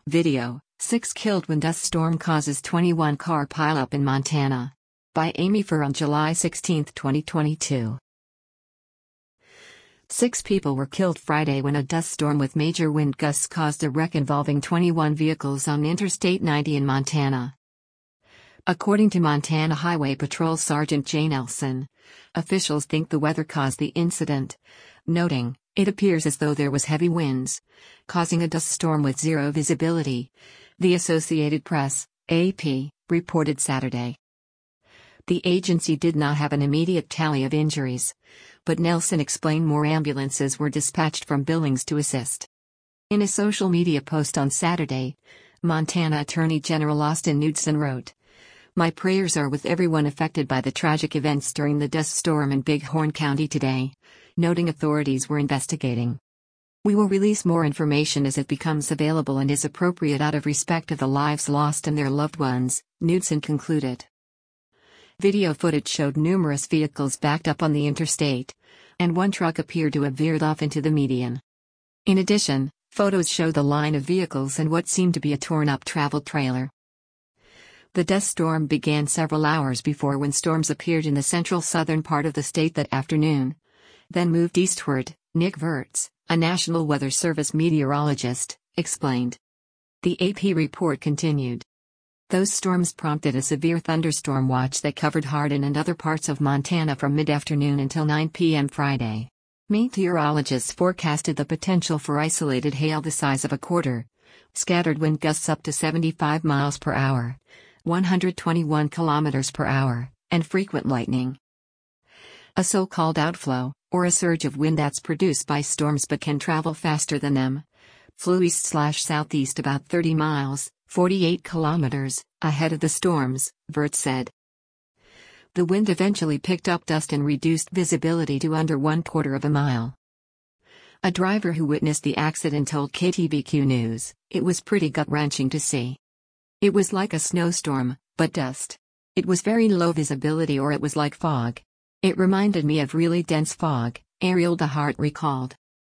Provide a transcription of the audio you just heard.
Video: 6 killed when dust storm causes 21 car pileup in Montana. By Amy Furr on July 16, 2022. 6 people were killed Friday when a dust storm with major wind gusts caused a wreck involving 21 vehicles on Interstate 90 in Montana. According to Montana Highway Patrol Sergeant Jane Elson, officials think the weather caused the incident, noting, "It appears as though there was heavy winds, causing a dust storm with zero visibility," the Associated Press, AP, reported Saturday. The agency did not have an immediate tally of injuries, but Nelson explained more ambulances were dispatched from Billings to assist. In a social media post on Saturday, Montana Attorney General Austin Knudsen wrote, "My prayers are with everyone affected by the tragic events during the dust storm in Bighorn County today," noting authorities were investigating. "We will release more information as it becomes available and is appropriate out of respect of the lives lost and their loved ones," Knudsen concluded. Video footage showed numerous vehicles backed up on the interstate, and one truck appeared to have veered off into the median. In addition, photos show the line of vehicles and what seemed to be a torn-up travel trailer. The dust storm began several hours before windstorms appeared in the central southern part of the state that afternoon, then moved eastward, Nick Virts, a National Weather Service meteorologist, explained. The AP report continued. Those storms prompted a severe thunderstorm watch that covered Hardin and other parts of Montana from mid-afternoon until 9 p.m. Friday. Meteorologists forecasted the potential for isolated hail the size of a quarter, scattered wind gusts up to 75 miles per hour, 121 kilometers per hour, and frequent lightning. A so-called outflow, or a surge of wind that's produced by storms but can travel faster than them, flew east/southeast about 30 miles, 48 kilometers, ahead of the storms, Virts said. The wind eventually picked up dust and reduced visibility to under 1/4 of a mile. A driver who witnessed the accident told KTVQ News, "It was pretty gut-wrenching to see. It was like a snowstorm, but dust. It was very low visibility, or it was like fog. It reminded me of really dense fog," Ariel DeHart recalled.